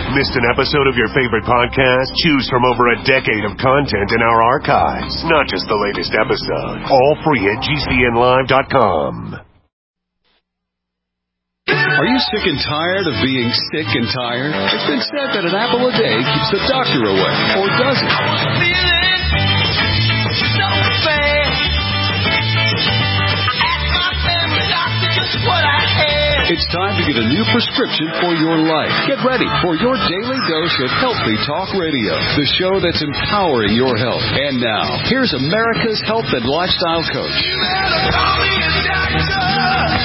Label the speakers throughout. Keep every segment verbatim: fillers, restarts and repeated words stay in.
Speaker 1: Missed an episode of your favorite podcast? Choose from over a decade of content in our archives, not just the latest episode. All free at G C N live dot com.
Speaker 2: Are you sick and tired of being sick and tired? It's been said that an apple a day keeps the doctor away, or does it? I was feeling so bad. I asked my family doctor just what I had. It's time to get a new prescription for your life. Get ready for your daily dose of Healthy Talk Radio, the show that's empowering your health. And now, here's America's health and lifestyle coach. You better call me a doctor.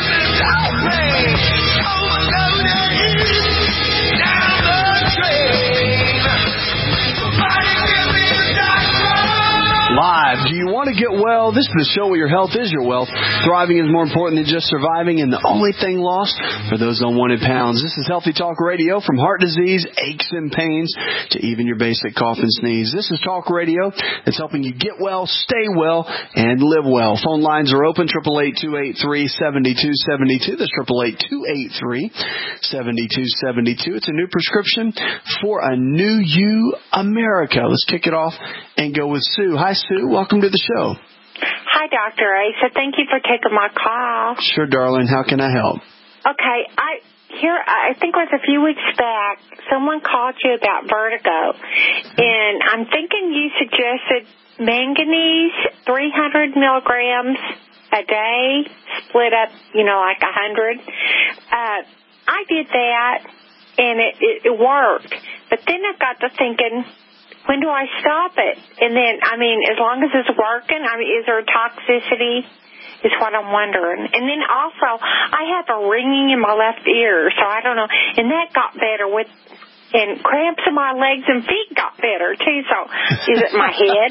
Speaker 2: Live. Do you want to get well? This is the show where your health is your wealth. Thriving is more important than just surviving, and the only thing lost for those unwanted pounds. This is Healthy Talk Radio, from heart disease, aches and pains, to even your basic cough and sneeze. This is Talk Radio that's helping you get well, stay well, and live well. Phone lines are open, eight eight eight, two eight three, seven two seven two. That's eight eight eight, two eight three, seven two seven two. It's a new prescription for a new you, America. Let's kick it off and go with Sue. Hi, Sue. Welcome to the show.
Speaker 3: Hi, Doctor Asa. Thank you for taking my call.
Speaker 2: Sure, darling. How can I help?
Speaker 3: Okay. I here I think it was a few weeks back, someone called you about vertigo, and I'm thinking you suggested manganese, three hundred milligrams a day, split up, you know, like one hundred. Uh, I did that, and it, it, it worked. But then I got to thinking, when do I stop it? And then, I mean, as long as it's working, I mean, is there toxicity? Is what I'm wondering. And then also, I have a ringing in my left ear, so I don't know. And that got better with, and cramps in my legs and feet got better, too. So is it my head?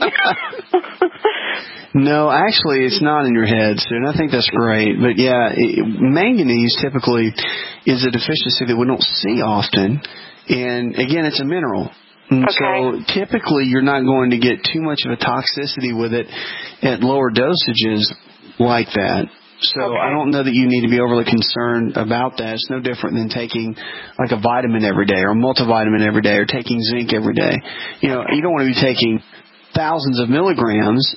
Speaker 2: No, actually, it's not in your head, Sue, and I think that's great. But, yeah, it, manganese typically is a deficiency that we don't see often. And, again, it's a mineral. And
Speaker 3: okay.
Speaker 2: So typically you're not going to get too much of a toxicity with it at lower dosages like that. So
Speaker 3: okay.
Speaker 2: I don't know that you need to be overly concerned about that. It's no different than taking like a vitamin every day or a multivitamin every day or taking zinc every day. You know, you don't want to be taking thousands of milligrams.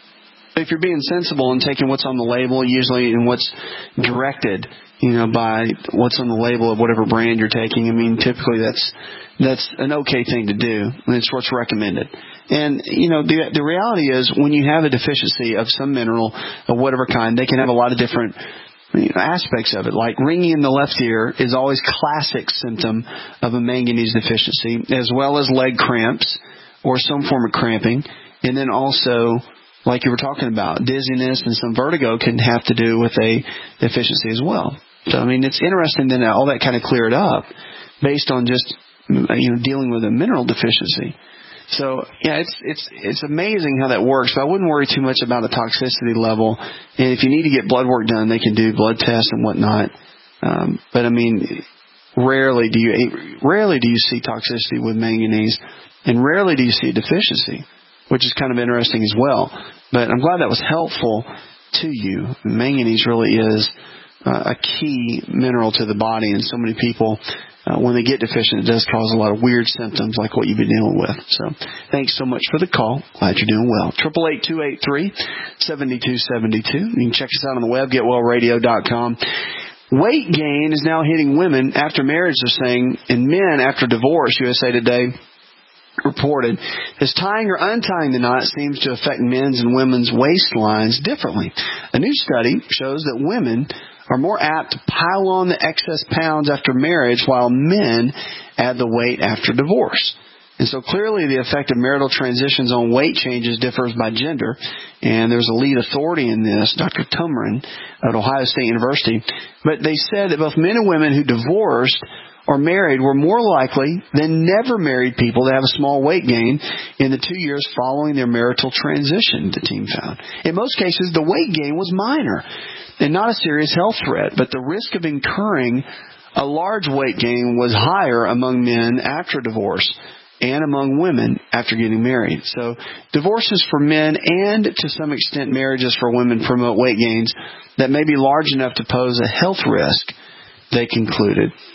Speaker 2: If you're being sensible and taking what's on the label, usually, and what's directed, you know, by what's on the label of whatever brand you're taking, I mean, typically that's that's an okay thing to do, and it's what's recommended. And, you know, the the reality is when you have a deficiency of some mineral of whatever kind, they can have a lot of different you know, aspects of it. Like ringing in the left ear is always classic symptom of a manganese deficiency, as well as leg cramps or some form of cramping. And then also, like you were talking about, dizziness and some vertigo can have to do with a deficiency as well. So, I mean, it's interesting that all that kind of cleared up based on just, you know, dealing with a mineral deficiency. So, yeah, it's it's it's amazing how that works, but I wouldn't worry too much about the toxicity level. And if you need to get blood work done, they can do blood tests and whatnot. Um, but, I mean, rarely do you rarely do you see toxicity with manganese, and rarely do you see a deficiency, which is kind of interesting as well. But I'm glad that was helpful to you. Manganese really is uh, a key mineral to the body, and so many people, uh, when they get deficient, it does cause a lot of weird symptoms like what you've been dealing with. So thanks so much for the call. Glad you're doing well. eight eight eight, two eight three, seven two seven two. You can check us out on the web, get well radio dot com. Weight gain is now hitting women after marriage, they're saying, and men after divorce. U S A Today reported, as tying or untying the knot seems to affect men's and women's waistlines differently. A new study shows that women are more apt to pile on the excess pounds after marriage, while men add the weight after divorce. And so clearly the effect of marital transitions on weight changes differs by gender. And there's a lead authority in this, Doctor Tumrin at Ohio State University. But they said that both men and women who divorced or married were more likely than never married people to have a small weight gain in the two years following their marital transition, the team found. In most cases, the weight gain was minor and not a serious health threat, but the risk of incurring a large weight gain was higher among men after divorce and among women after getting married. So divorces for men and, to some extent, marriages for women promote weight gains that may be large enough to pose a health risk, they concluded.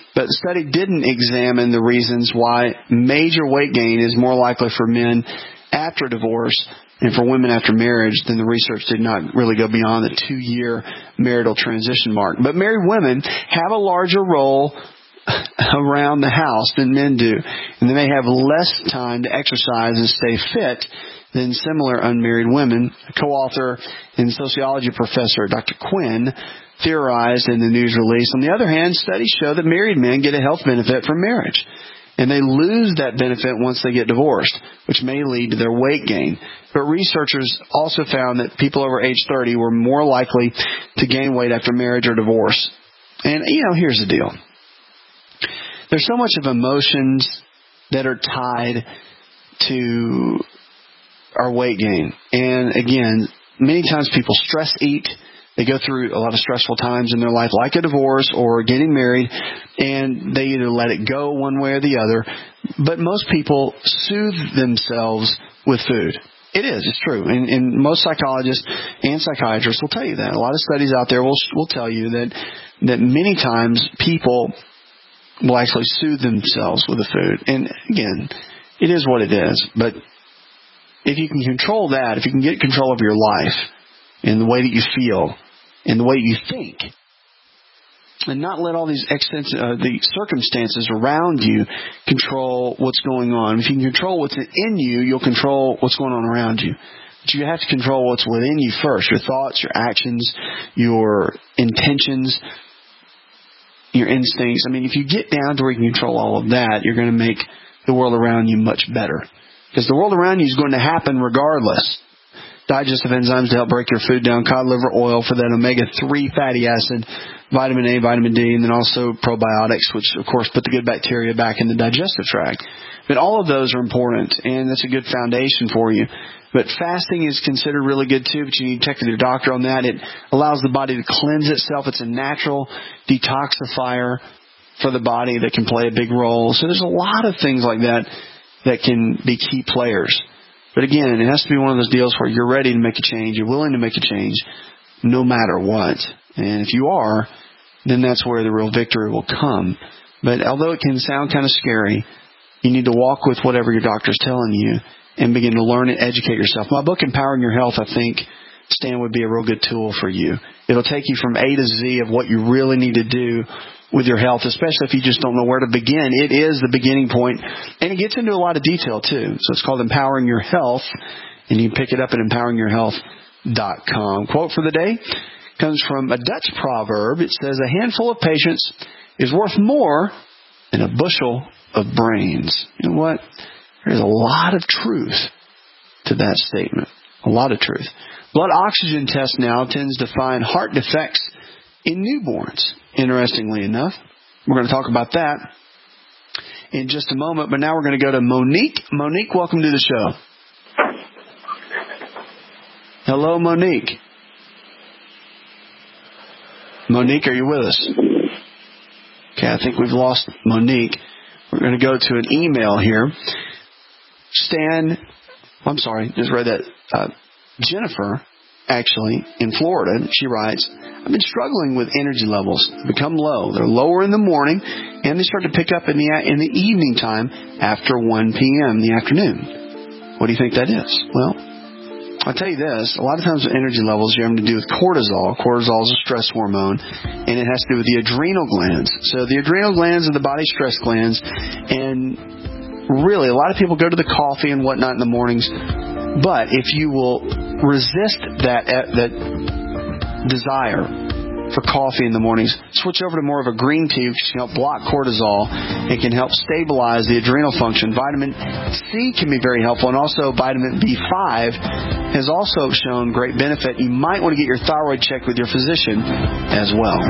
Speaker 2: But the study didn't examine the reasons why major weight gain is more likely for men after divorce and for women after marriage. Then the research did not really go beyond the two-year marital transition mark. But married women have a larger role around the house than men do, and they may have less time to exercise and stay fit than similar unmarried women. A co-author and sociology professor Doctor Quinn theorized in the news release. On the other hand, studies show that married men get a health benefit from marriage, and they lose that benefit once they get divorced, which may lead to their weight gain. But researchers also found that people over age thirty were more likely to gain weight after marriage or divorce. And, you know, here's the deal. There's so much of emotions that are tied to our weight gain. And again, many times people stress eat. They go through a lot of stressful times in their life, like a divorce or getting married, and they either let it go one way or the other. But most people soothe themselves with food. It is. It's true. And, and most psychologists and psychiatrists will tell you that. A lot of studies out there will will tell you that that many times people will actually soothe themselves with the food. And again, it is what it is. But if you can control that, if you can get control of your life and the way that you feel and the way you think, and not let all these extens- uh, the circumstances around you control what's going on. If you can control what's in you, you'll control what's going on around you. But you have to control what's within you first, your thoughts, your actions, your intentions, your instincts. I mean, if you get down to where you can control all of that, you're going to make the world around you much better. Because the world around you is going to happen regardless. Digestive enzymes to help break your food down, cod liver oil for that omega three fatty acid, vitamin A, vitamin D, and then also probiotics, which, of course, put the good bacteria back in the digestive tract. But all of those are important, and that's a good foundation for you. But fasting is considered really good, too, but you need to check with your doctor on that. It allows the body to cleanse itself. It's a natural detoxifier for the body that can play a big role. So there's a lot of things like that that can be key players. But again, it has to be one of those deals where you're ready to make a change, you're willing to make a change, no matter what. And if you are, then that's where the real victory will come. But although it can sound kind of scary, you need to walk with whatever your doctor's telling you and begin to learn and educate yourself. My book, Empowering Your Health, I think, Stan, would be a real good tool for you. It'll take you from A to Z of what you really need to do with your health, especially if you just don't know where to begin. It is the beginning point, and it gets into a lot of detail, too. So it's called Empowering Your Health, and you can pick it up at empowering your health dot com. Quote for the day comes from a Dutch proverb. It says, "A handful of patience is worth more than a bushel of brains." You know what? There's a lot of truth to that statement. A lot of truth. Blood oxygen test now tends to find heart defects in newborns, interestingly enough. We're going to talk about that in just a moment, but now we're going to go to Monique. Monique, welcome to the show. Hello, Monique. Monique, are you with us? Okay, I think we've lost Monique. We're going to go to an email here. Stan, I'm sorry, just read that. Uh, Jennifer, actually, in Florida, she writes, "I've been struggling with energy levels. Become low. They're lower in the morning, and they start to pick up in the in the evening time after one p.m. in the afternoon. What do you think that is?" Well, I'll tell you this. A lot of times with energy levels, you're having to do with cortisol. Cortisol is a stress hormone, and it has to do with the adrenal glands. So the adrenal glands are the body's stress glands, and really, a lot of people go to the coffee and whatnot in the mornings. But if you will resist that that desire for coffee in the mornings, switch over to more of a green tea, which can help block cortisol. It can help stabilize the adrenal function. Vitamin C can be very helpful, and also vitamin B five has also shown great benefit. You might want to get your thyroid checked with your physician as well.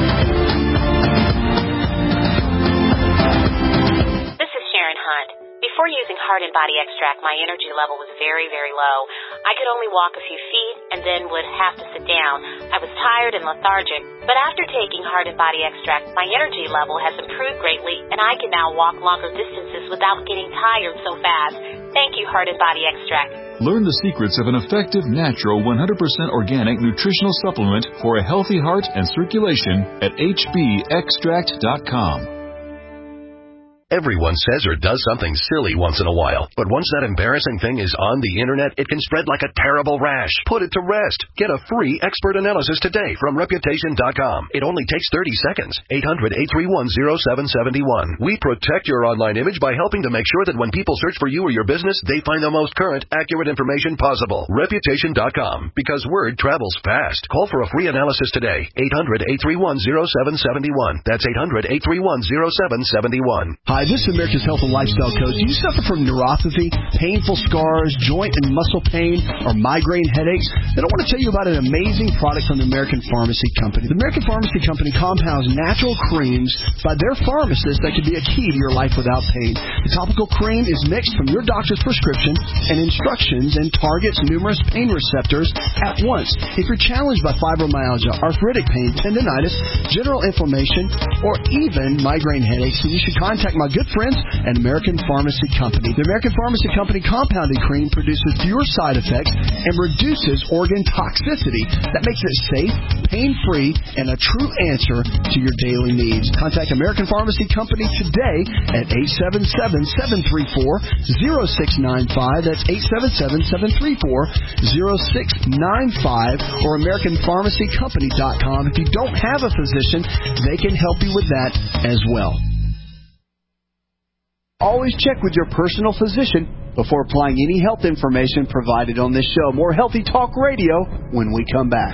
Speaker 4: This is Sharon Hunt. Before using Heart and Body Extract, my energy level was very, very low. I could only walk a few feet and then would have to sit down. I was tired and lethargic. But after taking Heart and Body Extract, my energy level has improved greatly, and I can now walk longer distances without getting tired so fast. Thank you, Heart and Body Extract.
Speaker 5: Learn the secrets of an effective, natural, one hundred percent organic nutritional supplement for a healthy heart and circulation at H B extract dot com.
Speaker 6: Everyone says or does something silly once in a while, but once that embarrassing thing is on the internet, it can spread like a terrible rash. Put it to rest. Get a free expert analysis today from Reputation dot com. It only takes thirty seconds. eight hundred, eight three one, zero seven seven one. We protect your online image by helping to make sure that when people search for you or your business, they find the most current, accurate information possible. Reputation dot com. Because word travels fast. Call for a free analysis today. eight hundred, eight three one, zero seven seven one. That's eight hundred, eight three one, zero seven seven one.
Speaker 7: Hi, this is America's Health and Lifestyle Coach. Do you suffer from neuropathy, painful scars, joint and muscle pain, or migraine headaches? Then I want to tell you about an amazing product from the American Pharmacy Company. The American Pharmacy Company compounds natural creams by their pharmacists that can be a key to your life without pain. The topical cream is mixed from your doctor's prescription and instructions and targets numerous pain receptors at once. If you're challenged by fibromyalgia, arthritic pain, tendinitis, general inflammation, or even migraine headaches, then you should contact my good friends at American Pharmacy Company. The American Pharmacy Company compounded cream produces fewer side effects and reduces organ toxicity. That makes it safe, pain-free, and a true answer to your daily needs. Contact American Pharmacy Company today at eight seven seven, seven three four, zero six nine five. That's eight seven seven, seven three four, zero six nine five or American Pharmacy Company dot com. If you don't have a physician, they can help you with that as well. Always check with your personal physician before applying any health information provided on this show. More Healthy Talk Radio when we come back.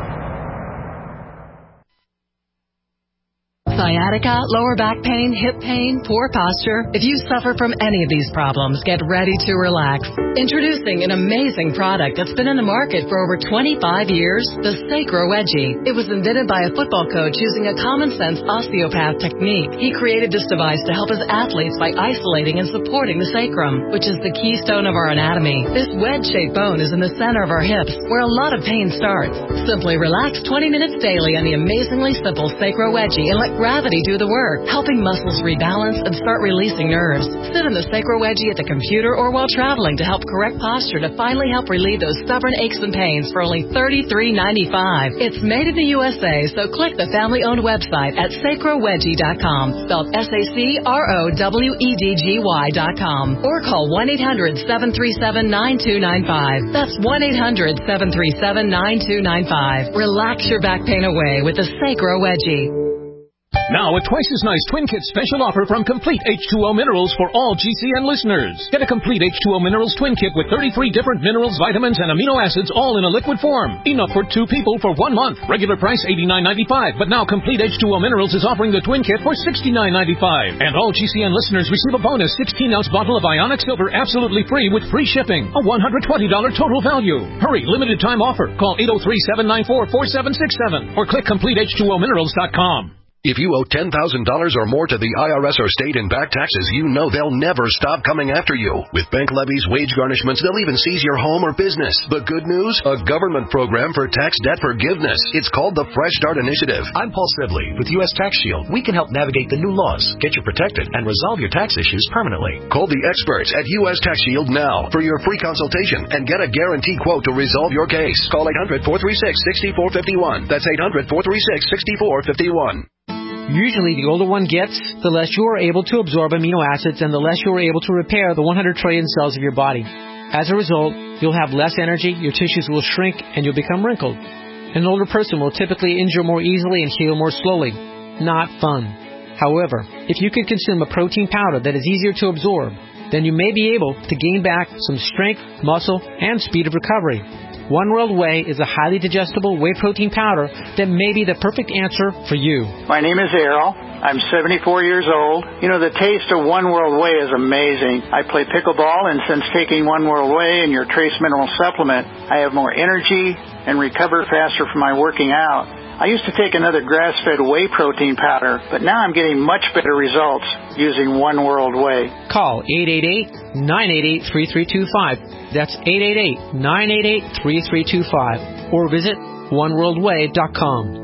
Speaker 8: Sciatica, lower back pain, hip pain, poor posture. If you suffer from any of these problems, get ready to relax. Introducing an amazing product that's been in the market for over twenty-five years, the Sacro Wedgie. It was invented by a football coach using a common-sense osteopath technique. He created this device to help his athletes by isolating and supporting the sacrum, which is the keystone of our anatomy. This wedge-shaped bone is in the center of our hips, where a lot of pain starts. Simply relax twenty minutes daily on the amazingly simple Sacro Wedgie and let gravity do the work, helping muscles rebalance and start releasing nerves. Sit in the Sacro Wedgie at the computer or while traveling to help correct posture to finally help relieve those stubborn aches and pains for only thirty-three ninety-five. It's made in the U S A, so click the family-owned website at sacro wedgie dot com, spelled S A C R O W E D G Y dot com, or call one eight hundred, seven three seven, nine two nine five. That's one eight hundred, seven three seven, nine two nine five. Relax your back pain away with the Sacro Wedgie.
Speaker 9: Now, a twice as nice Twin Kit special offer from Complete H two O Minerals for all G C N listeners. Get a Complete H two O Minerals Twin Kit with thirty-three different minerals, vitamins, and amino acids all in a liquid form. Enough for two people for one month. Regular price eighty-nine ninety-five, but now Complete H two O Minerals is offering the Twin Kit for sixty-nine ninety-five. And all G C N listeners receive a bonus sixteen ounce bottle of Ionic Silver absolutely free with free shipping. A one hundred twenty dollars total value. Hurry, limited time offer. Call eight oh three, seven nine four, four seven six seven or click complete h two o minerals dot com.
Speaker 6: If you owe ten thousand dollars or more to the I R S or state in back taxes, you know they'll never stop coming after you. With bank levies, wage garnishments, they'll even seize your home or business. The good news? A government program for tax debt forgiveness. It's called the Fresh Start Initiative.
Speaker 10: I'm Paul Sibley with U S Tax Shield. We can help navigate the new laws, get you protected, and resolve your tax issues permanently.
Speaker 6: Call the experts at U S Tax Shield now for your free consultation and get a guaranteed quote to resolve your case. Call eight hundred, four three six, six four five one. That's eight hundred, four three six, six four five one.
Speaker 11: Usually, the older one gets, the less you are able to absorb amino acids and the less you are able to repair the one hundred trillion cells of your body. As a result, you'll have less energy, your tissues will shrink, and you'll become wrinkled. An older person will typically injure more easily and heal more slowly. Not fun. However, if you can consume a protein powder that is easier to absorb, then you may be able to gain back some strength, muscle, and speed of recovery. One World Whey is a highly digestible whey protein powder that may be the perfect answer for you.
Speaker 12: My name is Errol. I'm seventy-four years old. You know, the taste of One World Whey is amazing. I play pickleball, and since taking One World Whey and your Trace Mineral Supplement, I have more energy and recover faster from my working out. I used to take another grass-fed whey protein powder, but now I'm getting much better results using One World Whey.
Speaker 11: Call eight eight eight, nine eight eight, three three two five. That's eight eight eight, nine eight eight, three three two five. Or visit one world way dot com.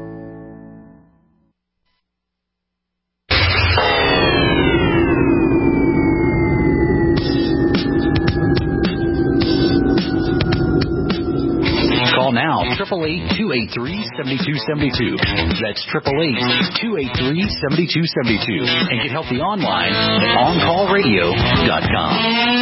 Speaker 13: Call now, eight eight
Speaker 10: eight eight eight, two eight three, seven two seven two. That's eight eight eight, two eight three, seven two seven two. And get healthy online at on call radio dot com.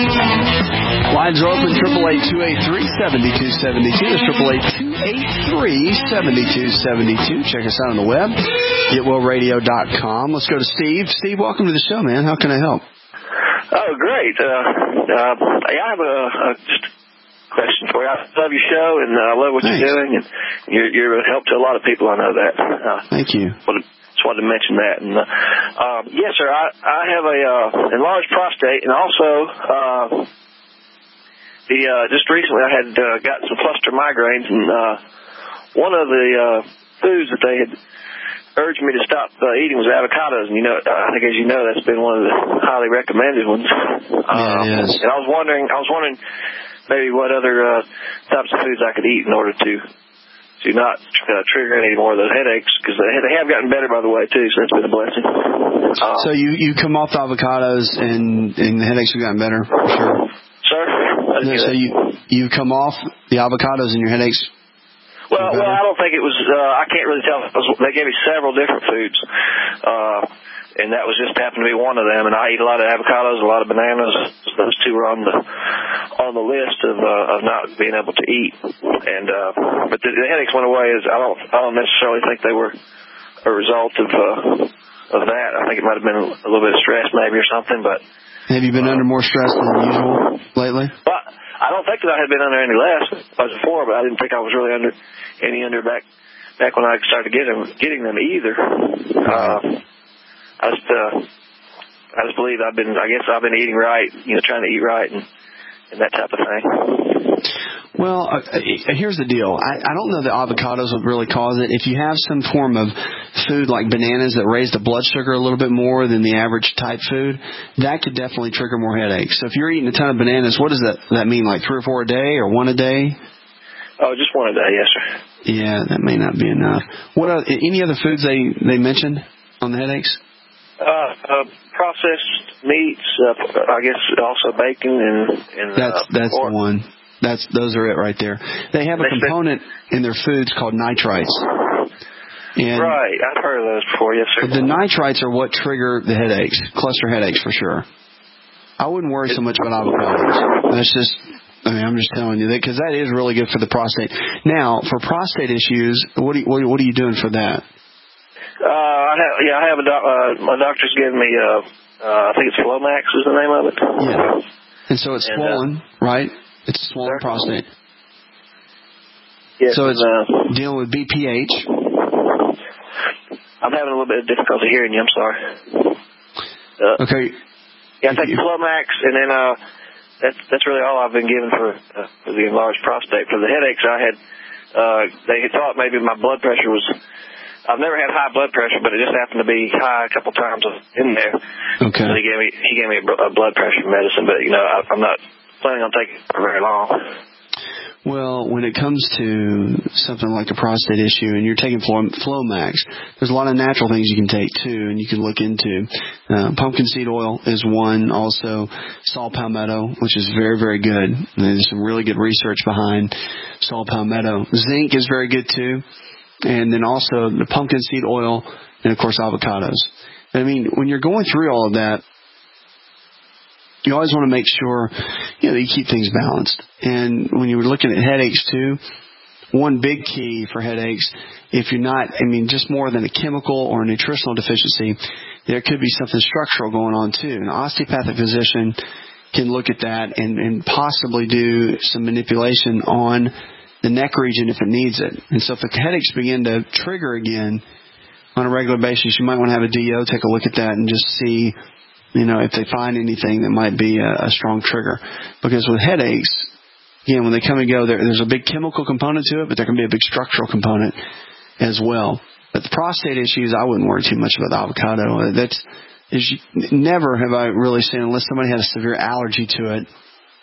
Speaker 2: Lines are open, eight eight eight, two eight three, seven two seven two. That's eight eight eight, two eight three, seven two seven two. Check us out on the web, get well radio dot com. Let's go to Steve. Steve, welcome to the show, man. How can I help?
Speaker 13: Oh, great. Uh, uh, I have a, a just a question for you. I love your show, and I uh, love what Thanks. You're doing, and you're, you're a help to a lot of people. I know that. Uh,
Speaker 2: Thank you.
Speaker 13: Just wanted to mention that. And uh, uh, yes, sir, I, I have a uh, enlarged prostate, and also uh, the uh, just recently I had uh, gotten some cluster migraines, and uh, one of the uh, foods that they had urged me to stop uh, eating was avocados, and you know, I think as you know, that's been one of the highly recommended ones.
Speaker 2: Yeah,
Speaker 13: um,
Speaker 2: it is.
Speaker 13: And I was wondering, I was wondering maybe what other uh, types of foods I could eat in order to to not uh, trigger any more of those headaches, because they have gotten better, by the way, too. So that's been a blessing. Um,
Speaker 2: so you you come off the avocados and and the headaches have gotten better, for sure.
Speaker 13: Sir,
Speaker 2: no, so you you come off the avocados and your headaches.
Speaker 13: Well, well, I don't think it was. Uh, I can't really tell. They gave me several different foods, uh, and that was just happened to be one of them. And I eat a lot of avocados, a lot of bananas. Those two were on the on the list of uh, of not being able to eat. And uh, but the, the headaches went away. As I don't I don't necessarily think they were a result of uh, of that. I think it might have been a little bit of stress, maybe, or something. But
Speaker 2: have you been uh, under more stress than usual lately?
Speaker 13: Well, I don't think that I had been under any less as before, but I didn't think I was really under any under back back when I started getting getting them either. Uh, I just uh, I just believe I've been I guess I've been eating right, you know, trying to eat right and, and that type of thing.
Speaker 2: Well, uh, here's the deal. I, I don't know that avocados would really cause it. If you have some form of food like bananas that raise the blood sugar a little bit more than the average type food, that could definitely trigger more headaches. So if you're eating a ton of bananas, what does that, that mean, like three or four a day or one a day?
Speaker 13: Oh, just one a day, yes, sir.
Speaker 2: Yeah, that may not be enough. What are, any other foods they, they mentioned on the headaches?
Speaker 13: Uh, uh, processed meats, uh, I guess also bacon and, and
Speaker 2: that's,
Speaker 13: uh,
Speaker 2: that's
Speaker 13: pork.
Speaker 2: the one. That's those are it right there. They have a component in their foods called nitrites. And
Speaker 13: right, I've heard of those before, yes, sir.
Speaker 2: The nitrites are what trigger the headaches, cluster headaches for sure. I wouldn't worry so much about avocados. That's just, I mean, I'm just telling you that because that is really good for the prostate. Now, for prostate issues, what are you, what, what are you doing for that?
Speaker 13: Uh, I have, yeah, I have a doc, uh, my doctor's given me, uh, uh, I think it's Flomax is the name of it.
Speaker 2: Yeah. And so it's
Speaker 13: and,
Speaker 2: swollen,
Speaker 13: uh,
Speaker 2: right? It's a swollen
Speaker 13: sir?
Speaker 2: prostate.
Speaker 13: Yes,
Speaker 2: so it's
Speaker 13: uh,
Speaker 2: dealing with B P H.
Speaker 13: I'm having a little bit of difficulty hearing you. I'm sorry. Uh,
Speaker 2: okay.
Speaker 13: Yeah, I take Flomax, and then uh, that's that's really all I've been given for, uh, for the enlarged prostate. For the headaches, I had uh, they had thought maybe my blood pressure was. I've never had high blood pressure, but it just happened to be high a couple times in there.
Speaker 2: Okay.
Speaker 13: So he gave me he gave me a blood pressure medicine, but you know I, I'm not planning on taking it for very long.
Speaker 2: Well, when it comes to something like a prostate issue and you're taking Flomax, there's a lot of natural things you can take too, and you can look into. Uh, pumpkin seed oil is one. Also, saw palmetto, which is very, very good. And there's some really good research behind saw palmetto. Zinc is very good too. And then also the pumpkin seed oil and, of course, avocados. I mean, when you're going through all of that, you always want to make sure, you know, that you keep things balanced. And when you're looking at headaches too, one big key for headaches, if you're not, I mean, just more than a chemical or a nutritional deficiency, there could be something structural going on too. An osteopathic physician can look at that and, and possibly do some manipulation on the neck region if it needs it. And so if the headaches begin to trigger again on a regular basis, you might want to have a D O take a look at that and just see, you know, if they find anything that might be a, a strong trigger. Because with headaches, again, when they come and go, there, there's a big chemical component to it, but there can be a big structural component as well. But the prostate issues, I wouldn't worry too much about the avocado. That's is never have I really seen, unless somebody had a severe allergy to it,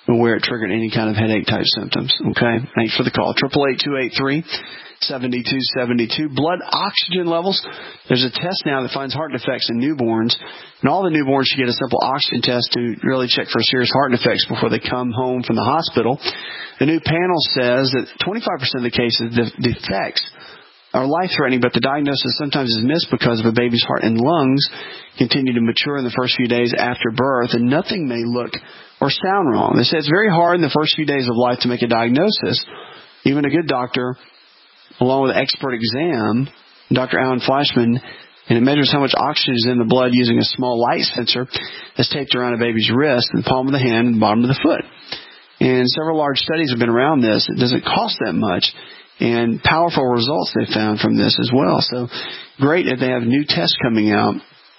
Speaker 2: where it triggered any kind of headache-type symptoms. Okay? Thanks for the call. eight eight eight, two eight three, seven two seven two. Blood oxygen levels. There's a test now that finds heart defects in newborns. And all the newborns should get a simple oxygen test to really check for serious heart defects before they come home from the hospital. The new panel says that twenty-five percent of the cases, the defects are life-threatening, but the diagnosis sometimes is missed because of a baby's heart and lungs continue to mature in the first few days after birth, and nothing may look or sound wrong. They say it's very hard in the first few days of life to make a diagnosis. Even a good doctor, along with an expert exam, Doctor Alan Fleischman, and it measures how much oxygen is in the blood using a small light sensor that's taped around a baby's wrist, the palm of the hand, and the bottom of the foot. And several large studies have been around this. It doesn't cost that much, and powerful results they found from this as well. So great that they have new tests coming out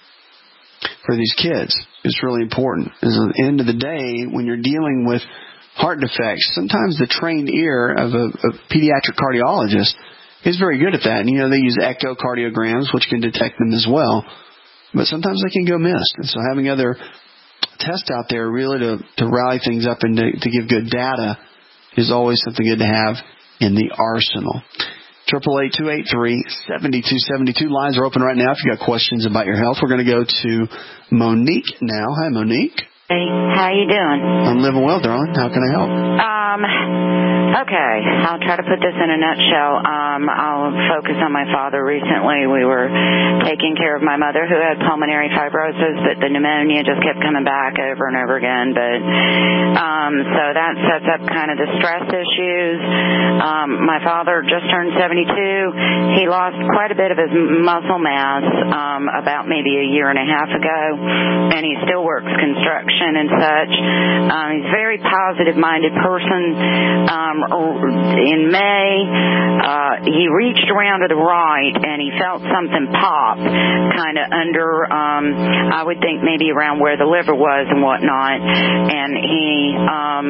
Speaker 2: for these kids. It's really important. At the end of the day, when you're dealing with heart defects, sometimes the trained ear of a, a pediatric cardiologist is very good at that. And, you know, they use echocardiograms, which can detect them as well. But sometimes they can go missed. And so having other tests out there really to, to rally things up and to, to give good data is always something good to have in the arsenal. eight eight eight, two eight three, seven two seven two. Lines are open right now if you've got questions about your health. We're going to go to Monique now. Hi, Monique.
Speaker 14: Hey, how you doing?
Speaker 2: I'm living well, darling. How can I help?
Speaker 14: Um, okay, I'll try to put this in a nutshell. Um, I'll focus on my father. Recently, we were taking care of my mother who had pulmonary fibrosis, but the pneumonia just kept coming back over and over again. But um, so that sets up kind of the stress issues. Um, my father just turned seventy-two. He lost quite a bit of his muscle mass um, about maybe a year and a half ago, and he still works construction and such. Um, he's a very positive-minded person. Um, in May, uh, he reached around to the right, and he felt something pop kind of under, um, I would think maybe around where the liver was and whatnot. And he um,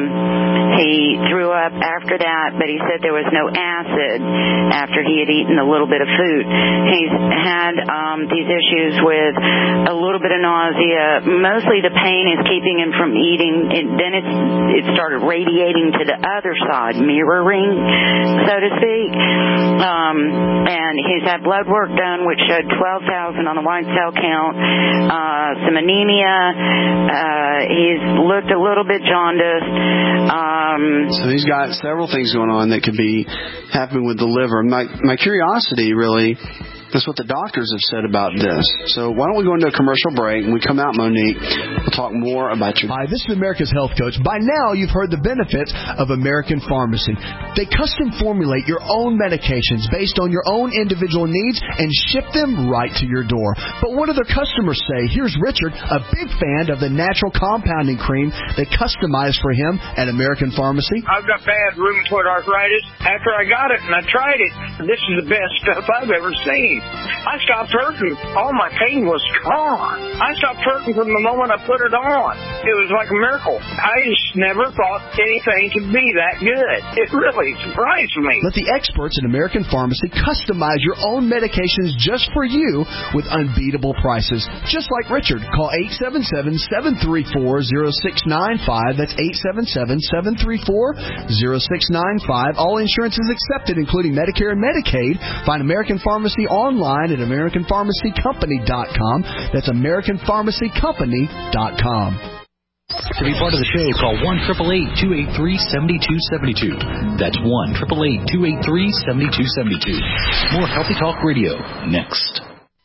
Speaker 14: he threw up after that, but he said there was no acid after he had eaten a little bit of food. He's had um, these issues with a little bit of nausea. Mostly the pain is keeping him from eating, and then it's, it started radiating to the other side, mirroring, so to speak. Um, and he's had blood work done, which showed twelve thousand on the white cell count, uh, some anemia. Uh, he's looked a little bit jaundiced. Um,
Speaker 2: so he's got several things going on that could be happening with the liver. My, my curiosity really That's what the doctors have said about this. So why don't we go into a commercial break, and we come out, Monique, we'll talk more about your...
Speaker 7: Hi, this is America's Health Coach. By now, you've heard the benefits of American Pharmacy. They custom formulate your own medications based on your own individual needs and ship them right to your door. But what do their customers say? Here's Richard, a big fan of the natural compounding cream they customized for him at American Pharmacy.
Speaker 15: I've got bad rheumatoid arthritis. After I got it and I tried it, this is the best stuff I've ever seen. I stopped hurting. All my pain was gone. I stopped hurting from the moment I put it on. It was like a miracle. I just never thought anything could be that good. It really surprised me.
Speaker 7: Let the experts at American Pharmacy customize your own medications just for you with unbeatable prices. Just like Richard. Call eight seven seven, seven three four, zero six nine five. That's eight seven seven, seven three four, zero six nine five. All insurance is accepted, including Medicare and Medicaid. Find American Pharmacy online at American Pharmacy Company dot com. That's American Pharmacy Company dot com.
Speaker 10: To be part of the show, call one eight eight eight, two eight three, seven two seven two. That's one eight eight eight, two eight three, seven two seven two. More Healthy Talk Radio next.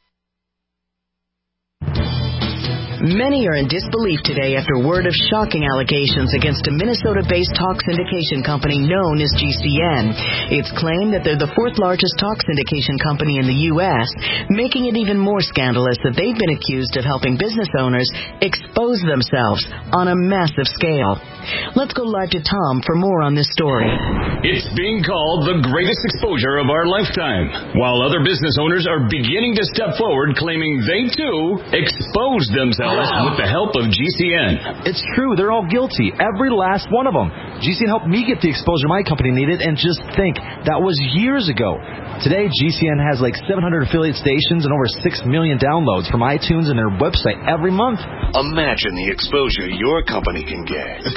Speaker 16: Many are in disbelief today after word of shocking allegations against a Minnesota-based talk syndication company known as G C N. It's claimed that they're the fourth largest talk syndication company in the U S, making it even more scandalous that they've been accused of helping business owners expose themselves on a massive scale. Let's go live to Tom for more on this story.
Speaker 17: It's being called the greatest exposure of our lifetime, while other business owners are beginning to step forward claiming they, too, exposed themselves with the help of G C N.
Speaker 18: It's true. They're all guilty. Every last one of them. G C N helped me get the exposure my company needed, and just think, that was years ago. Today, G C N has like seven hundred affiliate stations and over six million downloads from iTunes and their website every month.
Speaker 1: Imagine the exposure your company can get. Expose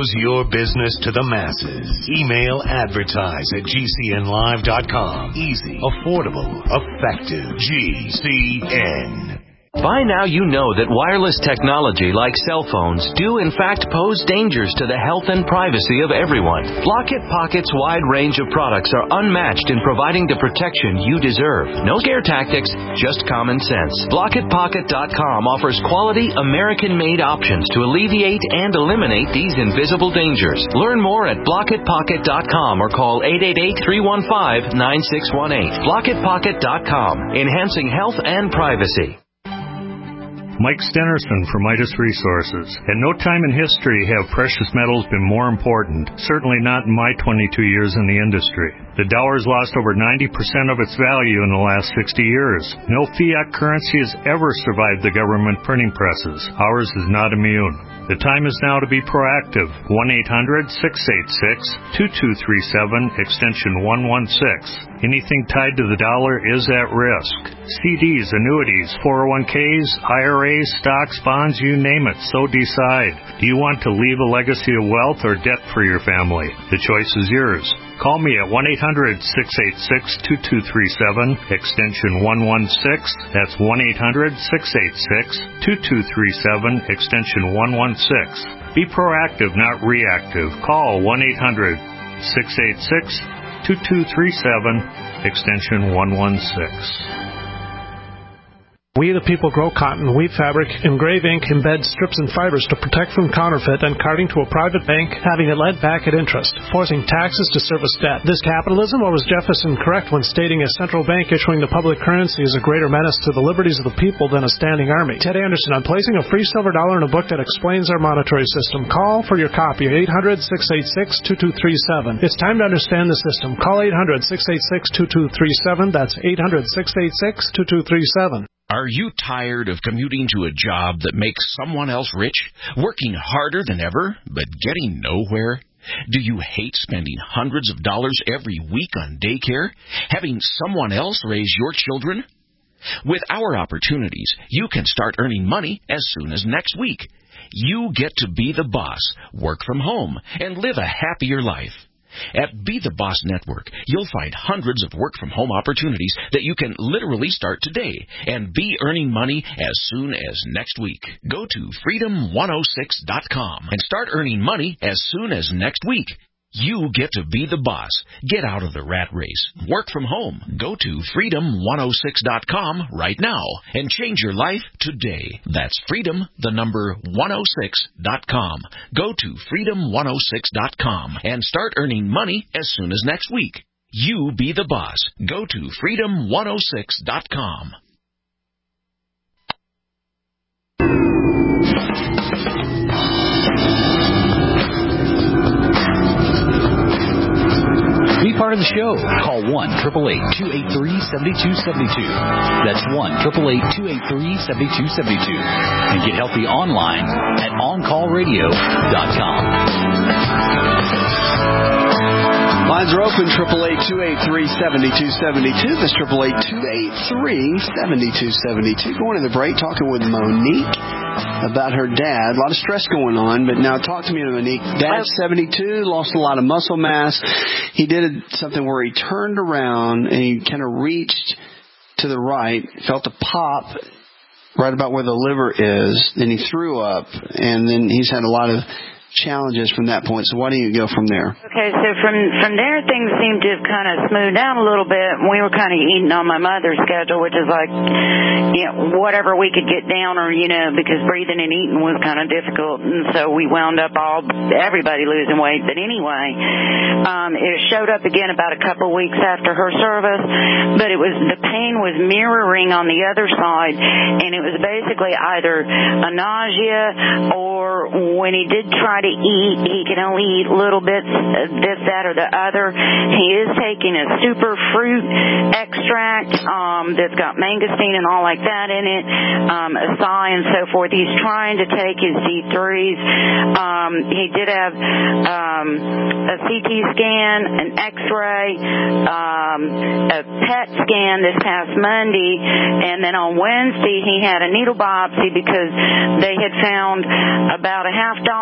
Speaker 1: Expose your business to the masses. Email advertise at G C N live dot com. Easy, affordable, effective. G C N.
Speaker 19: By now you know that wireless technology like cell phones do in fact pose dangers to the health and privacy of everyone. Blockit Pocket's wide range of products are unmatched in providing the protection you deserve. No scare tactics, just common sense. Blockit Pocket dot com offers quality American-made options to alleviate and eliminate these invisible dangers. Learn more at Blockit Pocket dot com or call eight eight eight, three one five, nine six one eight. Blockit Pocket dot com, enhancing health and privacy.
Speaker 20: Mike Stenerson from Midas Resources. At no time in history have precious metals been more important, certainly not in my twenty-two years in the industry. The dollar's lost over ninety percent of its value in the last sixty years. No fiat currency has ever survived the government printing presses. Ours is not immune. The time is now to be proactive. one eight hundred, six eight six, two two three seven, extension one one six. Anything tied to the dollar is at risk. C Ds, annuities, four oh one Ks, I R As, stocks, bonds, you name it, so decide. Do you want to leave a legacy of wealth or debt for your family? The choice is yours. Call me at one eight hundred, six eight six, two two three seven, extension one one six. That's one eight hundred, six eight six, two two three seven, extension one one six. Be proactive, not reactive. Call one eight hundred, six eight six, two two three seven, extension one one six.
Speaker 21: We the people grow cotton, weave fabric, engrave ink, embed strips and fibers to protect from counterfeit and carting to a private bank, having it lent back at interest, forcing taxes to service debt. This capitalism, or was Jefferson correct when stating a central bank issuing the public currency is a greater menace to the liberties of the people than a standing army? Ted Anderson, I'm placing a free silver dollar in a book that explains our monetary system. Call for your copy, eight hundred, six eight six, two two three seven. It's time to understand the system. Call eight hundred, six eight six, two two three seven. That's eight hundred, six eight six, two two three seven.
Speaker 22: Are you tired of commuting to a job that makes someone else rich, working harder than ever, but getting nowhere? Do you hate spending hundreds of dollars every week on daycare, having someone else raise your children? With our opportunities, you can start earning money as soon as next week. You get to be the boss, work from home, and live a happier life. At Be the Boss Network, you'll find hundreds of work-from-home opportunities that you can literally start today and be earning money as soon as next week. Go to freedom one oh six dot com and start earning money as soon as next week. You get to be the boss. Get out of the rat race. Work from home. Go to freedom one oh six dot com right now and change your life today. That's freedom, the number one oh six dot com. Go to freedom one oh six dot com and start earning money as soon as next week. You be the boss. Go to freedom one oh six dot com.
Speaker 10: Be part of the show. Call one, eight eight eight, two eight three, seven two seven two. That's one, eight eight eight, two eight three, seven two seven two. And get healthy online at on call radio dot com.
Speaker 2: Lines are open, eight eight eight, two eight three, seven two seven two. That's eight eight eight, two eight three, seven two seven two. Going to the break, talking with Monique about her dad. A lot of stress going on, but now talk to me, Monique. Dad's seventy-two, lost a lot of muscle mass. He did something where he turned around and he kind of reached to the right, felt a pop right about where the liver is, then he threw up, and then he's had a lot of challenges from that point. So why don't you go from there?
Speaker 14: Okay, so from from there, things seemed to have kind of smoothed down a little bit. We were kind of eating on my mother's schedule, which is like, you know, whatever we could get down, or, you know, because breathing and eating was kind of difficult, and so we wound up all, everybody losing weight. But anyway, um, it showed up again about a couple weeks after her service, but it was, the pain was mirroring on the other side, and it was basically either a nausea, or when he did try to eat, he can only eat little bits of this, that, or the other. He is taking a super fruit extract um, that's got mangosteen and all like that in it, um, acai and so forth. He's trying to take his D threes. Um, he did have um, a C T scan, an X-ray, um, a P E T scan this past Monday, and then on Wednesday he had a needle biopsy because they had found about a half dollar size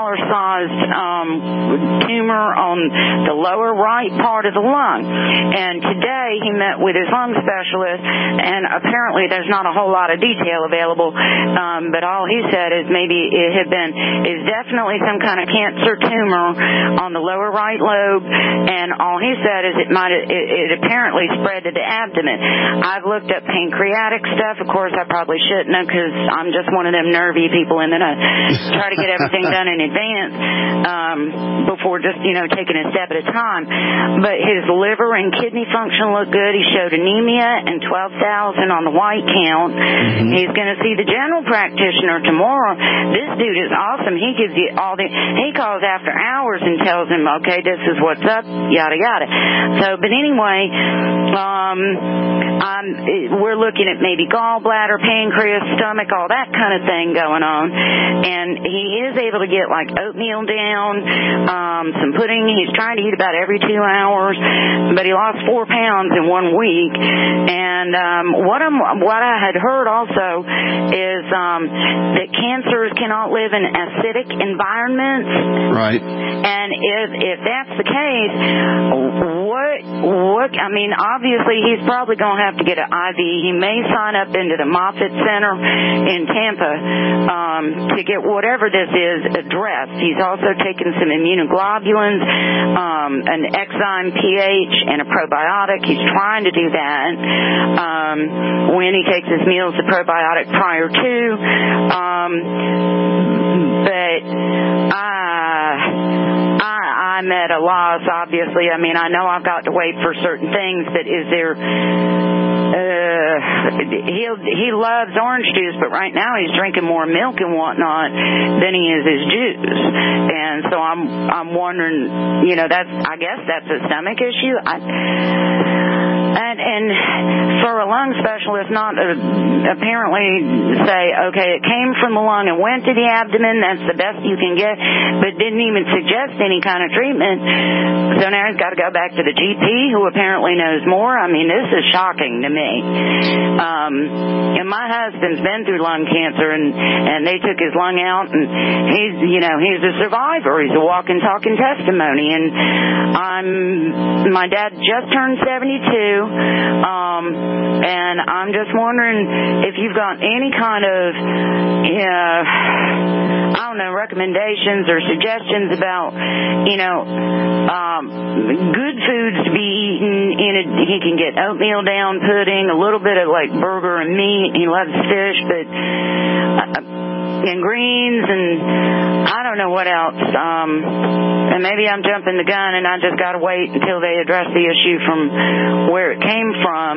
Speaker 14: caused um, tumor on the lower right part of the lung. And today he met with his lung specialist, and apparently there's not a whole lot of detail available, um, but all he said is maybe it had been, is definitely some kind of cancer tumor on the lower right lobe, and all he said is it might, it, it apparently spread to the abdomen. I've looked up pancreatic stuff. Of course, I probably shouldn't have, because I'm just one of them nervy people, and then I try to get everything done in advance um, before just, you know, taking a step at a time. But his liver and kidney function looked good. He showed anemia and twelve thousand on the white count. Mm-hmm. He's going to see the general practitioner tomorrow. This dude is awesome. He gives you all the, he calls after hours and tells him, okay, this is what's up, yada, yada. So, but anyway, um, I'm, we're looking at maybe gallbladder, pancreas, stomach, all that kind of thing going on. And he is able to get like oatmeal down, um, some pudding. He's trying to eat about every two hours, but he lost four pounds in one week. And um, what I'm, what I had heard also is um, that cancers cannot live in acidic environments.
Speaker 2: Right.
Speaker 14: And if if that's the case, what what I mean, obviously he's probably going to have to get an I V. He may sign up into the Moffitt Center in Tampa um, to get whatever this is addressed. He's also taken some immunoglobulins, um, an enzyme pH, and a probiotic. He's trying to do that um, when he takes his meals, the probiotic prior to. Um, but I, I, I'm at a loss, obviously. I mean, I know I've got to wait for certain things, but is there... Uh, he he loves orange juice, but right now he's drinking more milk and whatnot than he is his juice, and so I'm I'm wondering, you know, that's I guess that's a stomach issue. I, and and for a lung specialist not to apparently say, okay, it came from the lung and went to the abdomen, that's the best you can get, but didn't even suggest any kind of treatment. So now he's got to go back to the G P, who apparently knows more. I mean, this is shocking to me. Um, and my husband's been through lung cancer, and, and they took his lung out, and he's, you know, he's a survivor. He's a walking, talking testimony. And I'm, my dad just turned seventy-two, um, and I'm just wondering if you've got any kind of, uh, I don't know, recommendations or suggestions about, you know, um, good foods to be eaten. In a, he can get oatmeal down, pudding, a little bit of like burger and meat. He loves fish, but uh, and greens, and I don't know what else. Um, and maybe I'm jumping the gun, and I just got to wait until they address the issue from where it came from.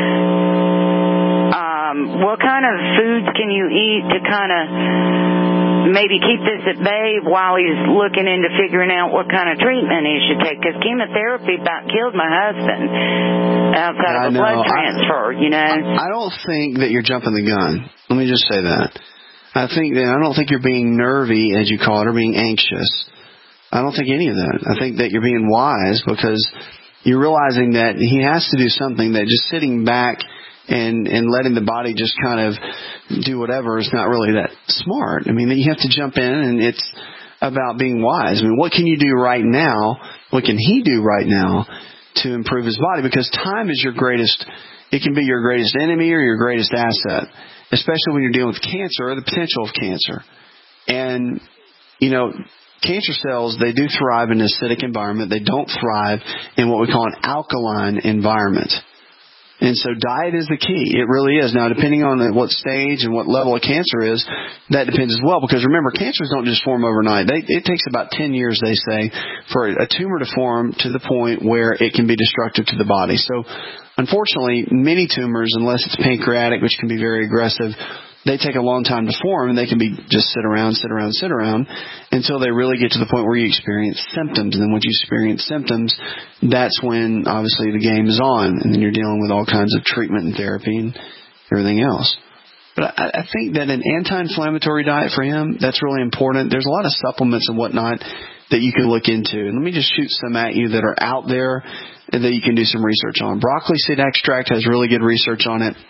Speaker 14: Um, what kind of foods can you eat to kind of maybe keep this at bay while he's looking into figuring out what kind of treatment he should take? Because chemotherapy about killed my husband outside of a blood transfer, I, you know.
Speaker 2: I don't think that you're jumping the gun. Let me just say that. I think that I don't think you're being nervy, as you call it, or being anxious. I don't think any of that. I think that you're being wise, because you're realizing that he has to do something, that just sitting back and and letting the body just kind of do whatever is not really that smart. I mean, you have to jump in, and it's about being wise. I mean, what can you do right now? What can he do right now to improve his body? Because time is your greatest, it can be your greatest enemy or your greatest asset, especially when you're dealing with cancer or the potential of cancer. And, you know, cancer cells, they do thrive in an acidic environment. They don't thrive in what we call an alkaline environment. And so diet is the key. It really is. Now, depending on what stage and what level of cancer is, that depends as well. Because remember, cancers don't just form overnight. They, it takes about ten years, they say, for a tumor to form to the point where it can be destructive to the body. So, unfortunately, many tumors, unless it's pancreatic, which can be very aggressive, they take a long time to form, and they can be just sit around, sit around, sit around until they really get to the point where you experience symptoms. And then once you experience symptoms, that's when, obviously, the game is on. And then you're dealing with all kinds of treatment and therapy and everything else. But I, I think that an anti-inflammatory diet for him, that's really important. There's a lot of supplements and whatnot that you can look into. And let me just shoot some at you that are out there and that you can do some research on. Broccoli seed extract has really good research on it.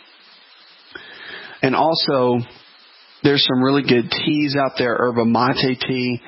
Speaker 2: And also, there's some really good teas out there. Yerba mate tea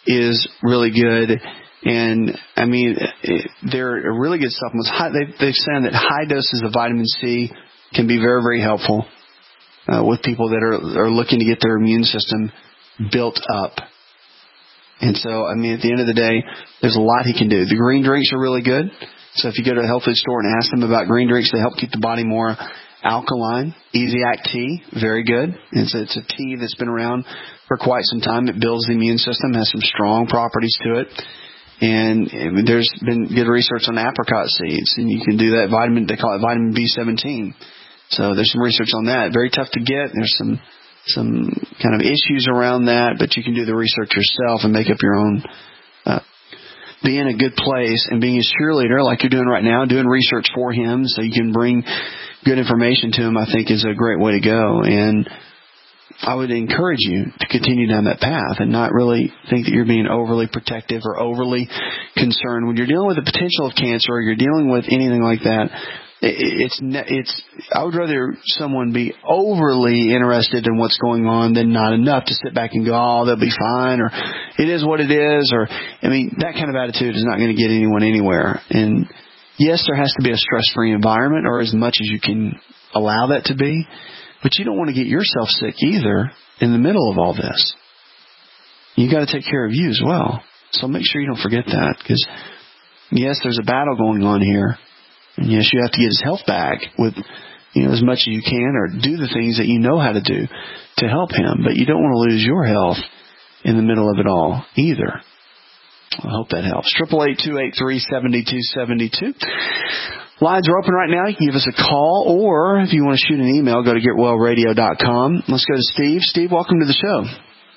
Speaker 2: is really good. And, I mean, it, they're a really good supplements. High, they, they've said that high doses of vitamin C can be very, very helpful uh, with people that are, are looking to get their immune system built up. And so, I mean, at the end of the day, there's a lot he can do. The green drinks are really good. So if you go to a health food store and ask them about green drinks, they help keep the body more alkaline. Easy Act tea, very good. It's a, it's a tea that's been around for quite some time. It builds the immune system, has some strong properties to it. And there's been good research on apricot seeds, and you can do that vitamin, they call it vitamin B seventeen. So there's some research on that. Very tough to get. There's some some kind of issues around that, but you can do the research yourself and make up your own. Uh, be in a good place and being a cheerleader like you're doing right now, doing research for him so you can bring good information to him, I think is a great way to go. And I would encourage you to continue down that path and not really think that you're being overly protective or overly concerned. When you're dealing with the potential of cancer or you're dealing with anything like that, it's it's. I would rather someone be overly interested in what's going on than not enough to sit back and go, oh, they'll be fine, or it is what it is, or I mean, that kind of attitude is not going to get anyone anywhere. And yes, there has to be a stress-free environment, or as much as you can allow that to be, but you don't want to get yourself sick either in the middle of all this. You got to take care of you as well. So make sure you don't forget that, because yes, there's a battle going on here. And yes, you have to get his health back with, you know, as much as you can, or do the things that you know how to do to help him. But you don't want to lose your health in the middle of it all either. I hope that helps. Triple eight two eight three seventy two seventy two. Lines are open right now. You can give us a call, or if you want to shoot an email, go to get well radio dot com. Let's go to Steve. Steve, welcome to the show.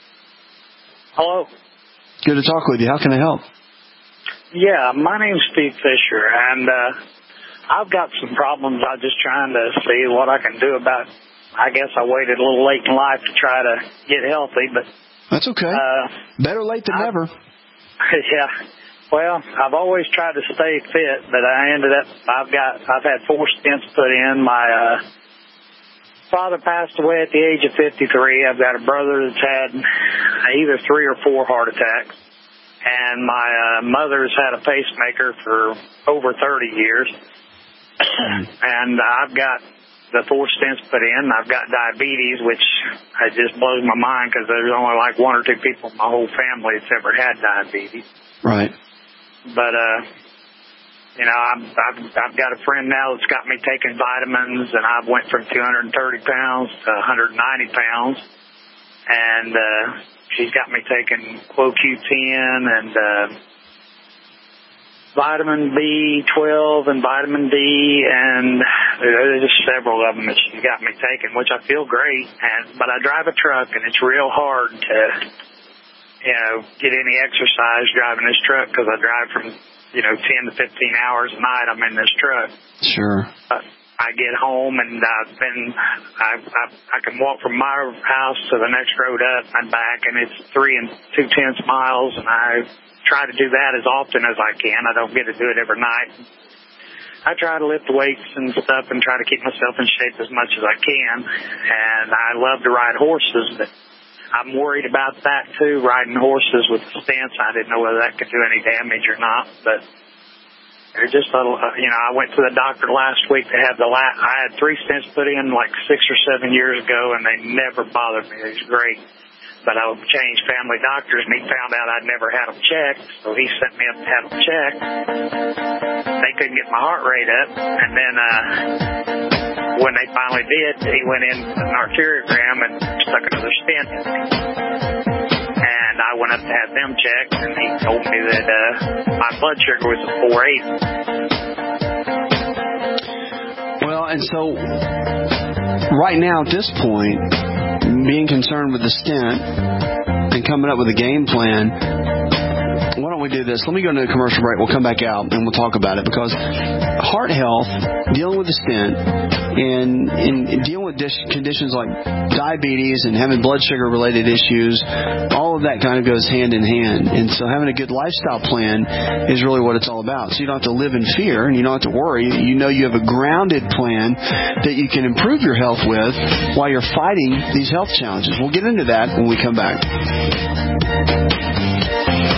Speaker 3: Hello.
Speaker 2: Good to talk with you. How can I help?
Speaker 3: Yeah, my name's Steve Fisher, and uh, I've got some problems. I'm just trying to see what I can do about. I guess I waited a little late in life to try to get healthy, but
Speaker 2: that's okay. Uh, Better late than
Speaker 3: I,
Speaker 2: never.
Speaker 3: Yeah. Well, I've always tried to stay fit, but I ended up. I've got. I've had four stents put in. My uh, father passed away at the age of fifty-three. I've got a brother that's had either three or four heart attacks, and my uh, mother's had a pacemaker for over thirty years. And I've got the four stents put in. I've got diabetes, which it just blows my mind because there's only like one or two people in my whole family that's ever had diabetes.
Speaker 2: Right.
Speaker 3: But, uh, you know, I'm, I've, I've got a friend now that's got me taking vitamins, and I've went from two hundred thirty pounds to one hundred ninety pounds. And uh, she's got me taking Q Q ten and uh vitamin B twelve and vitamin D, and there's just several of them that she got me taking, which I feel great. And but I drive a truck, and it's real hard to, you know, get any exercise driving this truck because I drive from, you know, ten to fifteen hours a night. I'm in this truck.
Speaker 2: Sure.
Speaker 3: But I get home, and I've been, I, I, I can walk from my house to the next road up and back, and it's three and two tenths miles, and I try to do that as often as I can. I don't get to do it every night. I try to lift weights and stuff and try to keep myself in shape as much as I can. And I love to ride horses, but I'm worried about that too, riding horses with the stents. I didn't know whether that could do any damage or not, but they're just a, you know, I went to the doctor last week to have the last, I had three stents put in like six or seven years ago, and they never bothered me. It was great. But I changed family doctors, and he found out I'd never had them checked, so he sent me up to have them checked. They couldn't get my heart rate up, and then uh, when they finally did, he went in an arteriogram and stuck another stent in me. And I went up to have them checked, and he told me that uh, my blood sugar was a four eighty.
Speaker 2: Well, and so right now at this point, being concerned with the stent and coming up with a game plan, why don't we do this? Let me go to a commercial break. We'll come back out and we'll talk about it, because heart health, dealing with the stent, and, and dealing with dis- conditions like diabetes and having blood sugar related issues, all of that kind of goes hand in hand. And so having a good lifestyle plan is really what it's all about. So you don't have to live in fear, and you don't have to worry. You know you have a grounded plan that you can improve your health with while you're fighting these health challenges. We'll get into that when we come back.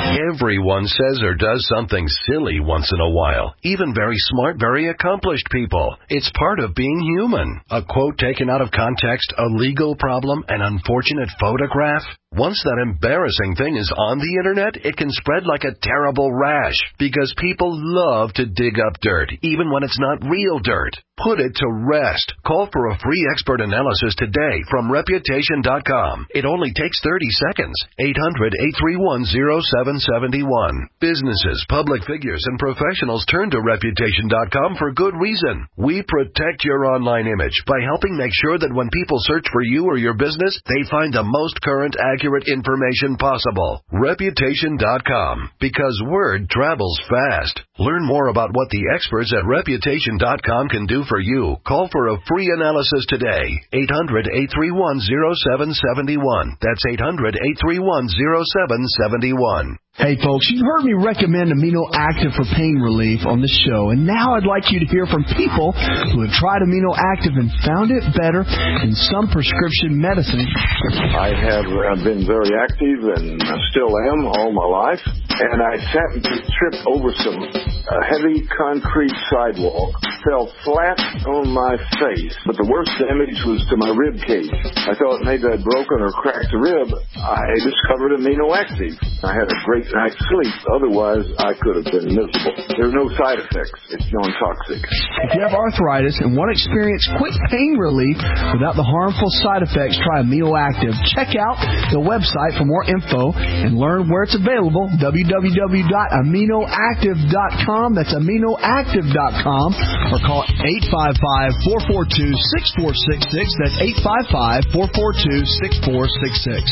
Speaker 6: Everyone says or does something silly once in a while. Even very smart, very accomplished people. It's part of being human. A quote taken out of context, a legal problem, an unfortunate photograph. Once that embarrassing thing is on the internet, it can spread like a terrible rash because people love to dig up dirt, even when it's not real dirt. Put it to rest. Call for a free expert analysis today from Reputation dot com. It only takes thirty seconds. eight hundred, eight three one, zero seven seven one. Businesses, public figures, and professionals turn to Reputation dot com for good reason. We protect your online image by helping make sure that when people search for you or your business, they find the most current, accurate information possible. Reputation dot com. Because word travels fast. Learn more about what the experts at Reputation dot com can do for you. Call for a free analysis today. eight hundred, eight three one, zero seven seven one. That's eight hundred, eight three one, zero seven seven one.
Speaker 7: Hey folks, you've heard me recommend Amino Active for pain relief on the show, and now I'd like you to hear from people who have tried Amino Active and found it better than some prescription medicine.
Speaker 4: I have uh, been very active and still am all my life, and I happened to trip over some uh, heavy concrete sidewalk, fell flat on my face, but the worst damage was to my rib cage. I thought maybe I'd broken or cracked a rib. I discovered Amino Active. I had a great night's sleep. Otherwise, I could have been miserable. There are no side effects. It's non-toxic.
Speaker 7: If you have arthritis and want to experience quick pain relief without the harmful side effects, try Amino Active. Check out the website for more info and learn where it's available, w w w dot amino active dot com. That's amino active dot com. Or call eight five five, four four two, six four six six. That's eight five five, four four two, six four six six.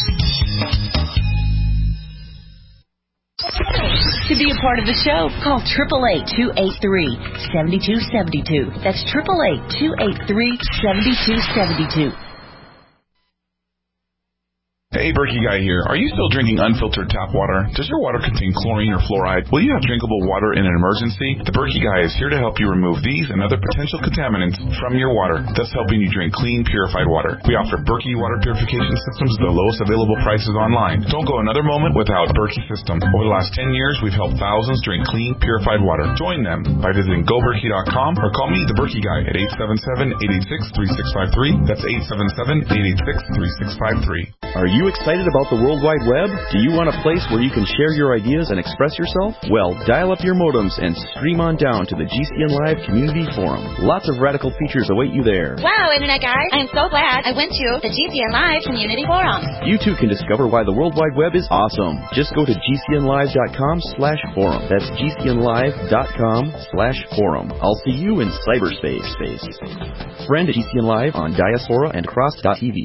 Speaker 5: To be a part of the show, call eight eight eight, two eight three, seven two seven two. That's eight eight eight, two eight three, seven two seven two.
Speaker 23: Hey, Berkey Guy here. Are you still drinking unfiltered tap water? Does your water contain chlorine or fluoride? Will you have drinkable water in an emergency? The Berkey Guy is here to help you remove these and other potential contaminants from your water, thus helping you drink clean, purified water. We offer Berkey water purification systems at the lowest available prices online. Don't go another moment without Berkey system. Over the last ten years, we've helped thousands drink clean, purified water. Join them by visiting go berkey dot com or call me, the Berkey Guy, at eight seven seven, eight eight six, three six five three. That's eight seven seven, eight eight six, three six five three.
Speaker 24: Are you excited about the World Wide Web? Do you want a place where you can share your ideas and express yourself? Well, dial up your modems and stream on down to the G C N Live Community Forum. Lots of radical features await you there.
Speaker 25: Wow, Internet guys, I'm so glad I went to the G C N Live Community Forum.
Speaker 24: You too can discover why the World Wide Web is awesome. Just go to g c n live dot com slash forum. That's g c n live dot com slash forum. I'll see you in cyberspace. Space. Friend at G C N Live on Diaspora and Cross dot t v.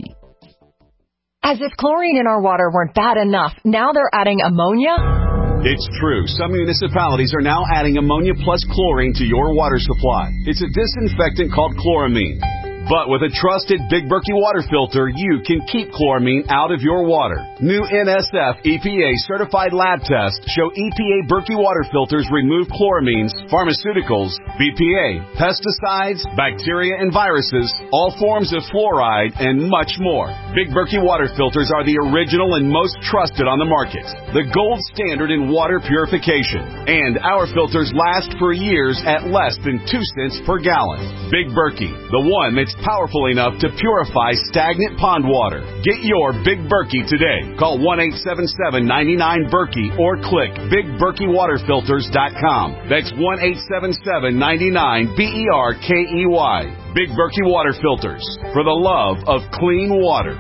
Speaker 26: As if chlorine in our water weren't bad enough, now they're adding ammonia?
Speaker 27: It's true. Some municipalities are now adding ammonia plus chlorine to your water supply. It's a disinfectant called chloramine. But with a trusted Big Berkey water filter, you can keep chloramine out of your water. New N S F E P A certified lab tests show E P A Berkey water filters remove chloramines, pharmaceuticals, B P A, pesticides, bacteria and viruses, all forms of fluoride, and much more. Big Berkey water filters are the original and most trusted on the market. The gold standard in water purification. And our filters last for years at less than two cents per gallon. Big Berkey, the one that's powerful enough to purify stagnant pond water. Get your Big Berkey today. Call one eight seven seven, nine nine, Berkey or click big berkey water filters dot com. That's one eight seven seven, nine nine, B E R K E Y. Big Berkey Water Filters, for the love of clean water.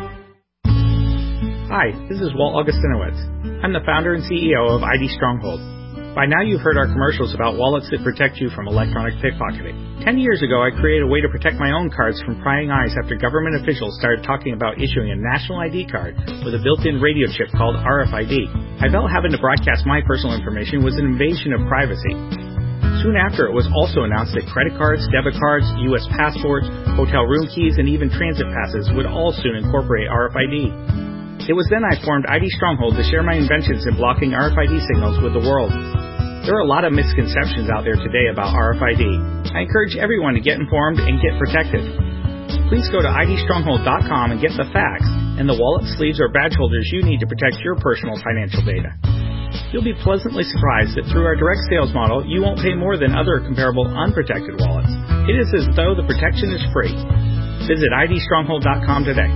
Speaker 28: Hi, this is Walt Augustinowitz. I'm the founder and C E O of I D Stronghold. By now you've heard our commercials about wallets that protect you from electronic pickpocketing. Ten years ago, I created a way to protect my own cards from prying eyes after government officials started talking about issuing a national I D card with a built-in radio chip called R F I D. I felt having to broadcast my personal information was an invasion of privacy. Soon after, it was also announced that credit cards, debit cards, U S passports, hotel room keys, and even transit passes would all soon incorporate R F I D. It was then I formed I D Stronghold to share my inventions in blocking R F I D signals with the world. There are a lot of misconceptions out there today about R F I D. I encourage everyone to get informed and get protected. Please go to I D stronghold dot com and get the facts and the wallet sleeves or badge holders you need to protect your personal financial data. You'll be pleasantly surprised that through our direct sales model, you won't pay more than other comparable unprotected wallets. It is as though the protection is free. Visit I D stronghold dot com today.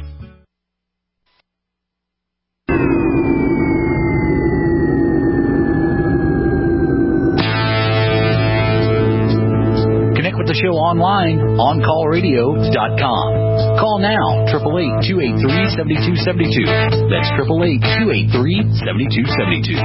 Speaker 10: Connect with the show online, on call radio dot com. Call now, eight eight eight, two eight three, seven two seven two. That's eight eight eight, two eight three, seven two seven two.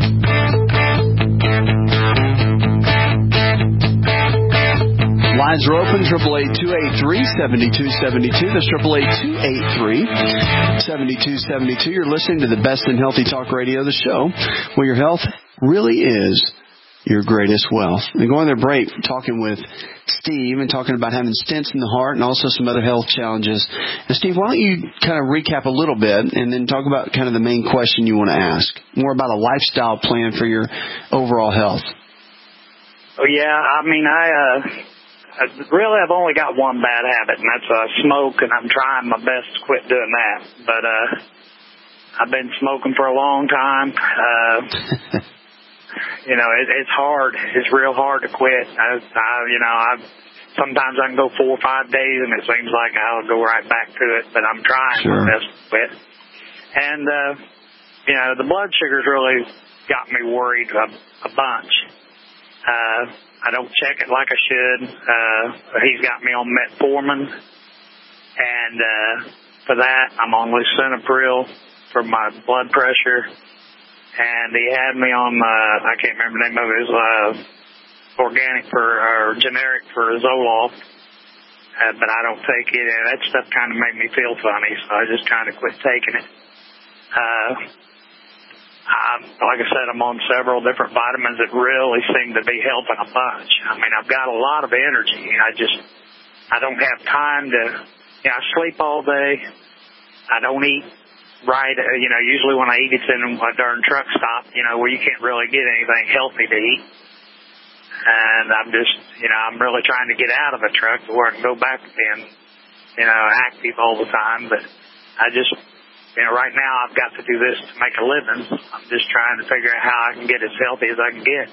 Speaker 2: Lines are open, eight eight eight, two eight three, seven two seven two. That's eight eight eight, two eight three, seven two seven two. You're listening to the Best in Healthy Talk Radio, the show where your health really is your greatest wealth. We're going to break talking with Steve and talking about having stents in the heart and also some other health challenges. And Steve, why don't you kind of recap a little bit and then talk about kind of the main question you want to ask, more about a lifestyle plan for your overall health.
Speaker 3: Oh, yeah. I mean, I, uh, I really have only got one bad habit, and that's uh, smoke, and I'm trying my best to quit doing that. But uh, I've been smoking for a long time. Uh You know, it, it's hard. It's real hard to quit. I, I, you know, I sometimes I can go four or five days, and it seems like I'll go right back to it. But I'm trying
Speaker 2: sure.
Speaker 3: my best to quit. And uh, you know, the blood sugar's really got me worried a, a bunch. Uh, I don't check it like I should. Uh, he's got me on metformin, and uh, for that, I'm on lisinopril for my blood pressure. And he had me on, uh, I can't remember the name of it, it was uh, organic for, or generic for Zoloft, uh, but I don't take it, and that stuff kind of made me feel funny, so I just kind of quit taking it. Uh, I'm, like I said, I'm on several different vitamins that really seem to be helping a bunch. I mean, I've got a lot of energy. I just, I don't have time to, you know, I sleep all day. I don't eat right. Uh, you know, usually when I eat, it's in a darn truck stop, you know, where you can't really get anything healthy to eat. And I'm just, you know, I'm really trying to get out of the truck to where I can go back to being, you know, active all the time. But I just, you know, right now I've got to do this to make a living. I'm just trying to figure out how I can get as healthy as I can get.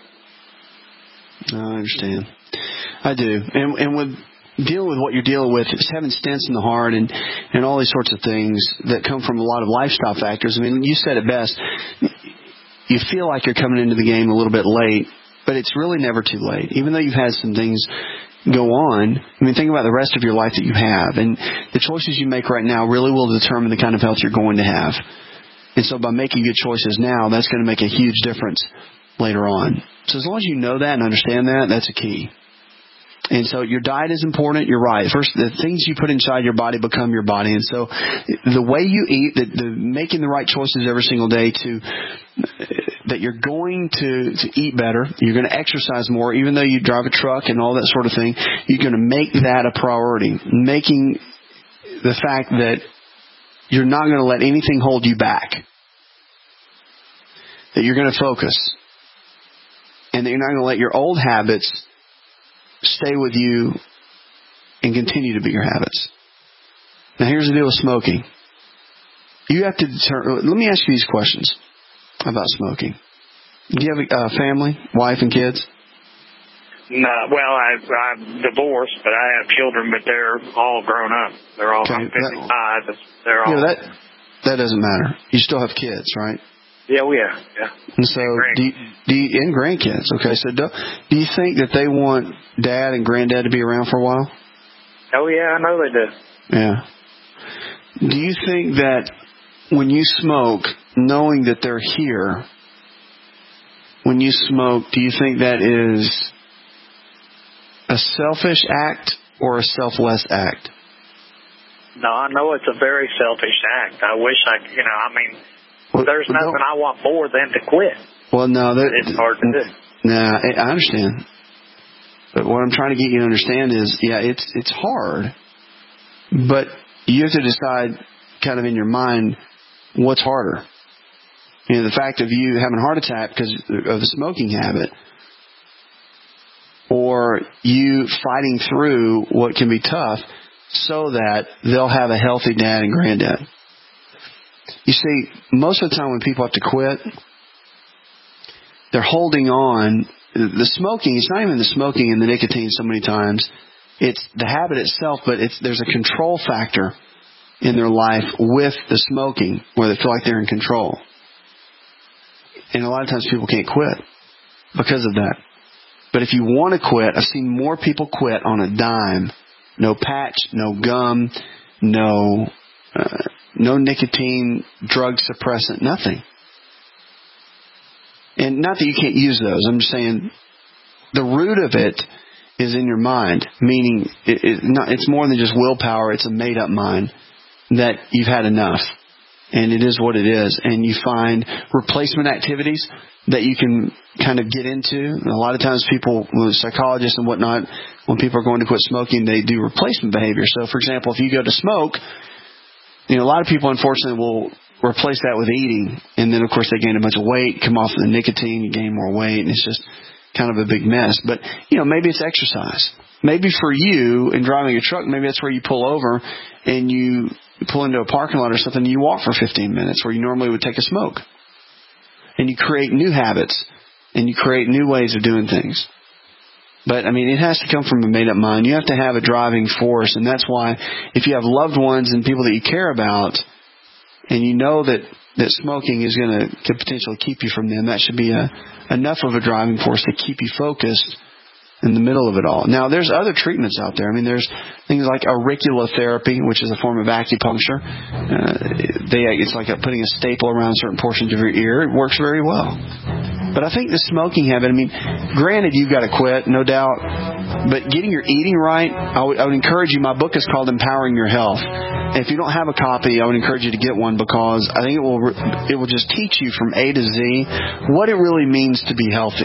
Speaker 2: I understand. I do. And, and with dealing with what you're dealing with, it's having stents in the heart and, and all these sorts of things that come from a lot of lifestyle factors. I mean, you said it best. You feel like you're coming into the game a little bit late, but it's really never too late. Even though you've had some things go on, I mean, think about the rest of your life that you have. And the choices you make right now really will determine the kind of health you're going to have. And so by making good choices now, that's going to make a huge difference later on. So as long as you know that and understand that, that's a key. And so your diet is important. You're right. First, the things you put inside your body become your body. And so the way you eat, the, the making the right choices every single day to that you're going to, to eat better, you're going to exercise more, even though you drive a truck and all that sort of thing, you're going to make that a priority. Making the fact that you're not going to let anything hold you back. That you're going to focus. And that you're not going to let your old habits stay with you and continue to be your habits. Now, here's the deal with smoking. You have to determine. Let me ask you these questions about smoking. Do you have a uh, family, wife, and kids?
Speaker 3: No, well, I, I'm divorced, but I have children, but they're all grown up. They're all
Speaker 2: okay,
Speaker 3: fifty-five. That, they're all.
Speaker 2: Yeah, that that doesn't matter. You still have kids, right?
Speaker 3: Yeah, we yeah, yeah.
Speaker 2: And so, and do you, do you, and grandkids. Okay, so do, do you think that they want dad and granddad to be around for a while?
Speaker 3: Oh yeah, I know they do.
Speaker 2: Yeah. Do you think that when you smoke, knowing that they're here, when you smoke, do you think that is a selfish act or a selfless act?
Speaker 3: No, I know it's a very selfish act. I wish I, you know, I mean, well, there's well, nothing I want more than to quit.
Speaker 2: Well, no, that,
Speaker 3: it's hard to do.
Speaker 2: Nah, I understand. But what I'm trying to get you to understand is, yeah, it's it's hard. But you have to decide kind of in your mind what's harder. You know, the fact of you having a heart attack because of the smoking habit, or you fighting through what can be tough so that they'll have a healthy dad and granddad. You see, most of the time when people have to quit, they're holding on. The smoking, it's not even the smoking and the nicotine so many times. It's the habit itself, but it's there's a control factor in their life with the smoking where they feel like they're in control. And a lot of times people can't quit because of that. But if you want to quit, I've seen more people quit on a dime. No patch, no gum, no uh, no nicotine, drug suppressant, nothing. And not that you can't use those. I'm just saying the root of it is in your mind, meaning it, it not, it's more than just willpower. It's a made-up mind that you've had enough. And it is what it is. And you find replacement activities that you can kind of get into. And a lot of times people, psychologists and whatnot, when people are going to quit smoking, they do replacement behavior. So, for example, if you go to smoke, you know, a lot of people, unfortunately, will replace that with eating. And then, of course, they gain a bunch of weight, come off of the nicotine, you gain more weight, and it's just kind of a big mess. But, you know, maybe it's exercise. Maybe for you, in driving a truck, maybe that's where you pull over and you pull into a parking lot or something and you walk for fifteen minutes where you normally would take a smoke. And you create new habits and you create new ways of doing things. But, I mean, it has to come from a made-up mind. You have to have a driving force, and that's why if you have loved ones and people that you care about and you know that, that smoking is going to could potentially keep you from them, that should be a, enough of a driving force to keep you focused in the middle of it all. Now, there's other treatments out there. I mean, there's things like auriculotherapy, which is a form of acupuncture. Uh, they, it's like a, putting a staple around certain portions of your ear. It works very well. But I think the smoking habit, I mean, granted, you've got to quit, no doubt. But getting your eating right, I would, I would encourage you. My book is called Empowering Your Health. And if you don't have a copy, I would encourage you to get one because I think it will it will just teach you from A to Z what it really means to be healthy.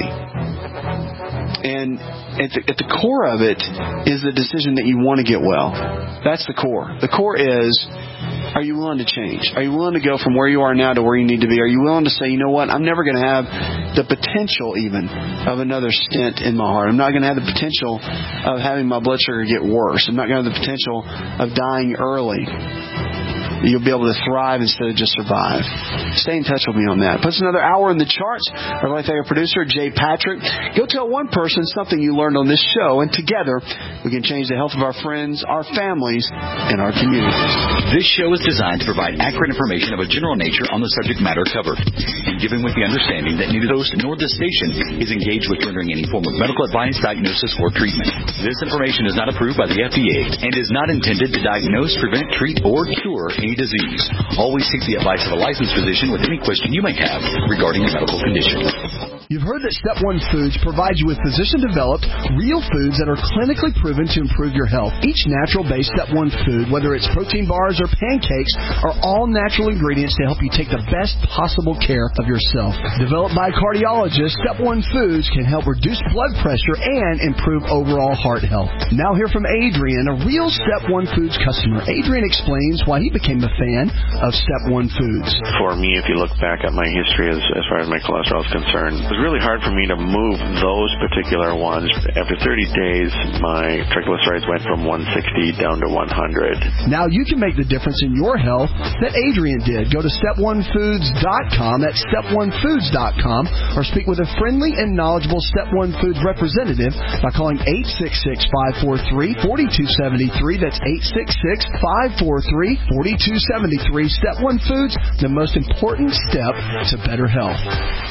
Speaker 2: And at the, at the core of it is the decision that you want to get well. That's the core. The core is, are you willing to change? Are you willing to go from where you are now to where you need to be? Are you willing to say, you know what, I'm never going to have the potential even of another stent in my heart. I'm not going to have the potential of having my blood sugar get worse. I'm not going to have the potential of dying early. You'll be able to thrive instead of just survive. Stay in touch with me on that. Puts another hour in the charts. Our Life Hacker producer, Jay Patrick. Go tell one person something you learned on this show, and together we can change the health of our friends, our families, and our communities.
Speaker 10: This show is designed to provide accurate information of a general nature on the subject matter covered, and given with the understanding that neither the host nor the station is engaged with rendering any form of medical advice, diagnosis, or treatment. This information is not approved by the F D A and is not intended to diagnose, prevent, treat, or cure any disease. Always seek the advice of a licensed physician with any question you may have regarding a medical condition.
Speaker 7: You've heard that Step one Foods provides you with physician-developed, real foods that are clinically proven to improve your health. Each natural-based Step one food, whether it's protein bars or pancakes, are all natural ingredients to help you take the best possible care of yourself. Developed by cardiologists, Step one Foods can help reduce blood pressure and improve overall heart health. Now hear from Adrian, a real Step one Foods customer. Adrian explains why he became a fan of Step one Foods.
Speaker 8: For me, if you look back at my history as, as far as my cholesterol is concerned, it was really hard for me to move those particular ones. After thirty days, my triglycerides went from one sixty down to one hundred.
Speaker 7: Now you can make the difference in your health that Adrian did. Go to step one foods dot com. That's step one foods dot com. Or speak with a friendly and knowledgeable Step one Foods representative by calling eight six six, five four three, four two seven three. That's eight six six, five four three, four two seven three. Step one Foods, the most important step to better health.